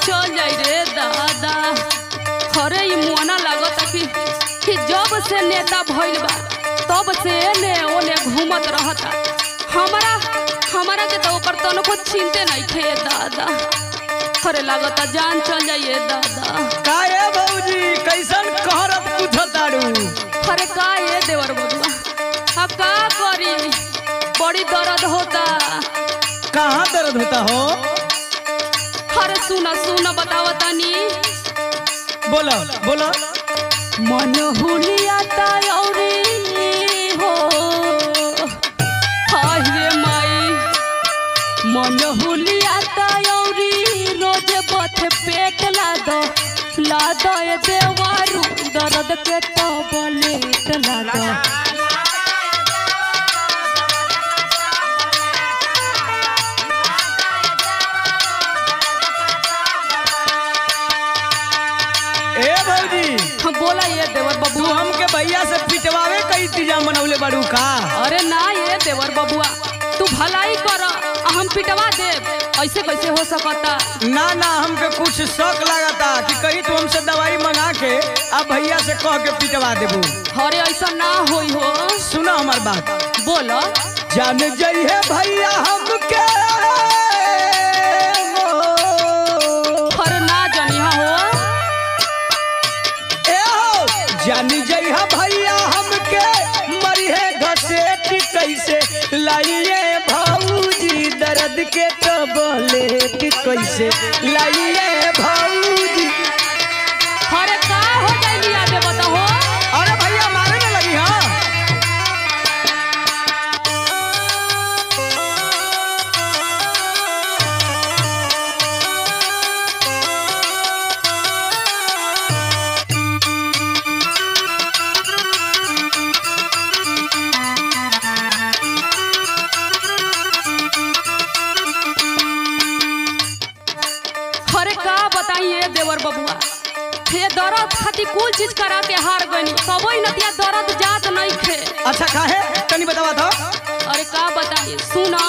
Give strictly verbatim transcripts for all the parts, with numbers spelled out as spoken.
चल जाई रे दादा। अरे ई मुआना लागता कि कि जब से नेता भइल बा तब से ने ओने घूमत रहता। हमारा हमारा के तो ओकर तनको चिंते नहीं थे दादा। अरे लागता जान चल जाइए दादा। का ए भौजी कैसन कहरत पूछताड़ू? अरे का ए देवर बबुआ आ का करी बड़ी दर्द होता। कहाँ दर्द होता हो? अरे सुना सुना बतावा तनी। बोलो बोलो। मन हुलियाता औरी हो हाय रे माई। मन हुलियाता औरी रोज बथ पेट लादो लादो ए देवारू दर्द के टबलेट लादो। ए भौजी बोला ये देवर तू बबुआ। हमके भैया से पिटवावे का इंतजाम बनौले बाड़ू का? अरे ना ये देवर बबुआ तू भलाई कर हम पिटवा दे। ऐसे कैसे हो सकता? ना ना हमके कुछ शौक लागता कि कहीं तू हमसे दवाई मंगा के अब भैया से कह के पिटवा देबू। अरे ऐसा ना होई हो। सुना हमार बात। बोलो। जान जइहे भैया हमके अरे ना जानिया हो। ए हो जान जइहा भैया हमके मरिहे घसेट कैसे लाइए भौजी दर्द के टबलेट कैसे लाइए भौजी। अरे का हो जाइली आदे बताओ। अरे भैया मारे ना लगी। हाँ अरे का बताइए देवर बबुआ हे दर्द खाती कुल चीज करा के हार गनी कबई नतिया दर्द जात नहीं थे। अच्छा काहे तनी बतावा था। अरे का बताइए सुना।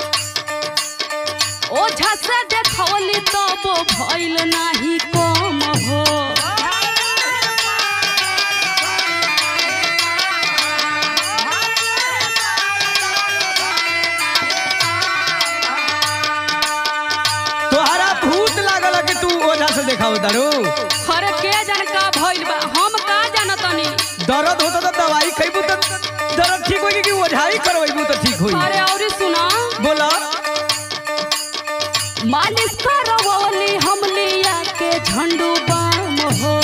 ओ झसे देखौली तब भइल नाही कम हो। तोहरा भूत लागल कि तू ओझा से देखाओ दारू? अरे के जान का भइल बा हम का जानतनी। दर्द होता तो दवाई खइबू तो दर्द ठीक होई कि ओझाई करवाइबू तो ठीक होई? अरे औरी सुना। बोला। मालिश करवली हम लिया के झंडू बाम हो।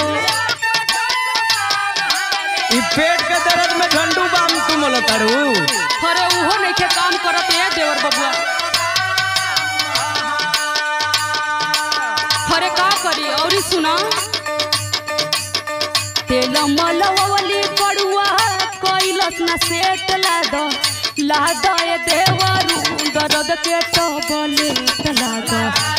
ई पेट के दर्द में झंडू बाम तू मोला तारू? अरे उहो नहीं के काम करत है देवर बबुआ। अरे का करी औरी सुना। तेल मलवली पड़ुआ कैलस न सेट लाद लाद ए देवरू दर्द के टबलेट लाद।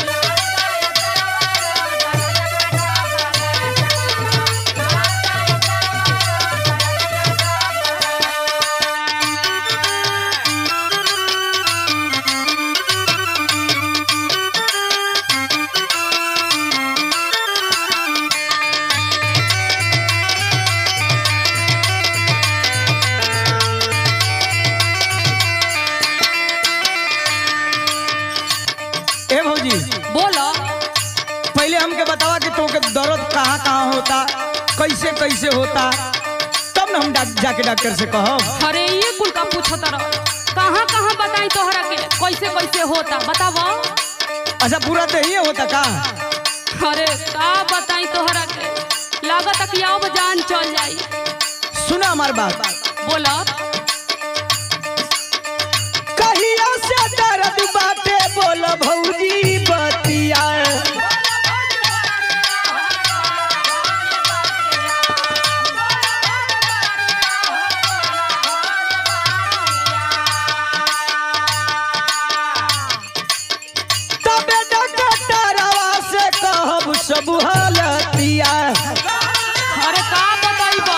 ए भौजी बोलो। पहले हमके बतावा कि तोके दर्द कहाँ कहाँ होता कैसे कैसे होता तब ना हम डा, जाके डॉक्टर से कहब। अरे ये कुल का पूछत रह कहाँ कहाँ बताई तोहरा के कैसे कैसे होता बतावा। अच्छा पूरा तो ही होता का? अरे का बताई तोहरा के लागत कि अब जान चल जाई। सुना हमार बात। बोला। कहिया से दर्द बाटे बोल भौजी बतिया। तबे डॉक्टरवा से कहब सब हालतिया। अरे का बताइबा।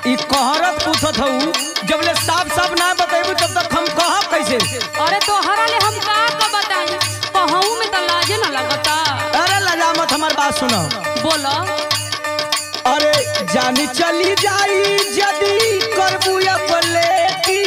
ई कहरत पूछत हूँ जब ले साफ साफ ना बतेबू तब तक हम कहब कैसे। अरे तो हरा ले हम का का बताई कहूँ में तो लाजे ना लगता। अरे लजा मत हमार बात सुनो। बोलो। अरे जानी चली जाई जदी करबू अपलेटी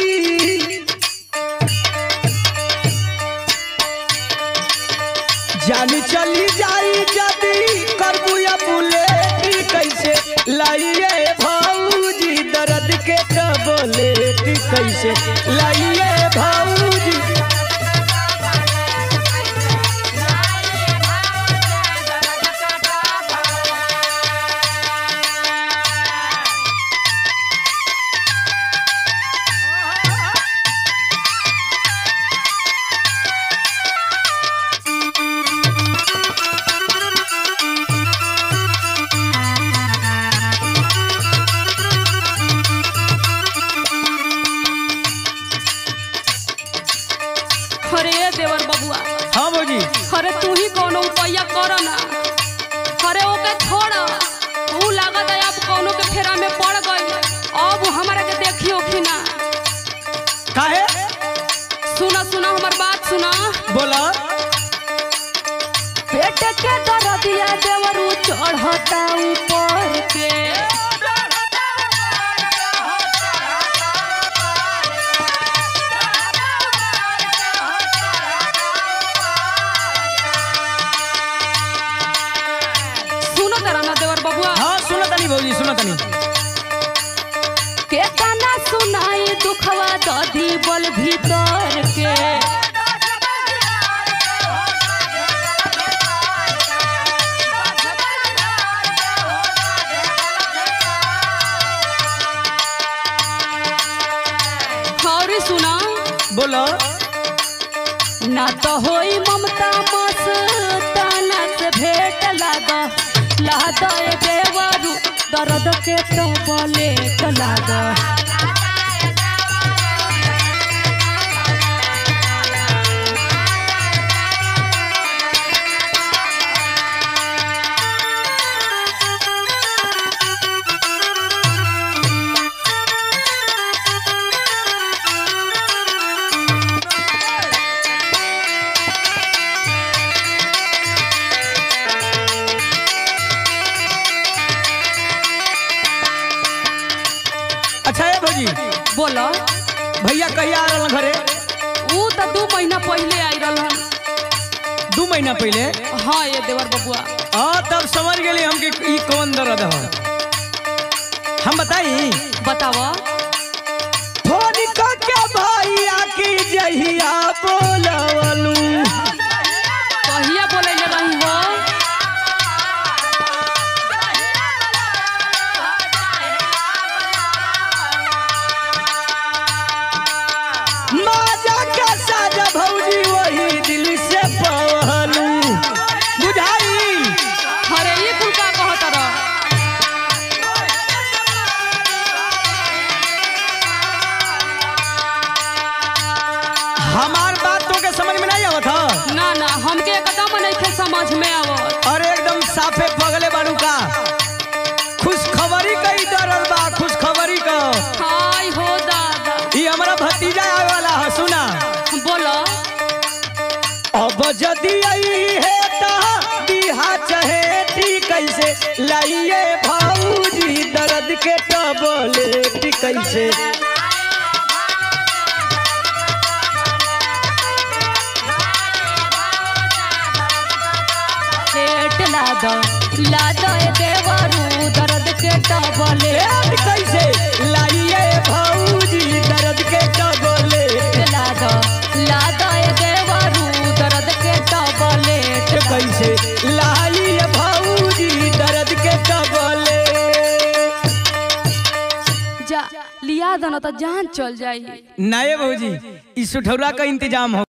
जानी चली जाई जदी करबू अपलेटी कैसे लाइए भौजी दर्द के टबलेटी कैसे लाइए भौजी। अरे देवर बबुआ। हाँ भौजी। अरे तू ही कोनो उपाय कर ना। अरे ओके छोड़ ऊ लागत है अब कोनो के फेरा में पड़ गई अब हमारा के देखियो कि ना। काहे? सुना सुना हमार बात सुना। बोला। पेट के दर्दिया देवरू चढ़ता ऊपर के हाँ सुनो तनी भौजी सुनो तनी। केतना सुनाई दुखवा दधी बल भीतर के और सुना। बोलो। ना तो होई ममता मस्ताना से भेंट लागा लादा ए देवरू दर्द के तो बोले लागा। अच्छा है भौजी। बोलो। भैया कहिया आ रहल घरे? ऊ तो दू महीना पहले आई रहल। दू महीना पहले? हाँ ये देवर बबुआ। हाँ तब समझ गेली हम कि ई कौन दर्द है। हम बताई? बतावा। फोन करके भैया की जहिया बोलवलू कहिया बोलैले रही हो? माजा का साजा भौजी वही दिल से पवलू बुझाई। अरे ये कुल का कहत रह? हमार बात तो के समझ में नहीं आवत है। ना ना हमके एकदम नहीं समझ में आवत। अरे एकदम साफे पगले बालू का खुशखबरी कई दर्द बा खुशखबरी का। हाय हो दादा। ये हमारा भतीजा आवे वाला है सुना। बोलो। अब जदी आई है ता दिहा चहेती कैसे लाइए भौजी दर्द के टबलेटी कैसे। पेट लादा लादा ए देवरू दर्द के टबलेट कैसे लाइए भौजी दर्द के टबलेट लादा लादा ए देवरू दर्द के टबलेट कैसे लाइए भौजी दर्द के टबलेट। जा लिया दो ना तो जान चल जाई। नए भौजी इस सुठौरा का इंतजाम हो।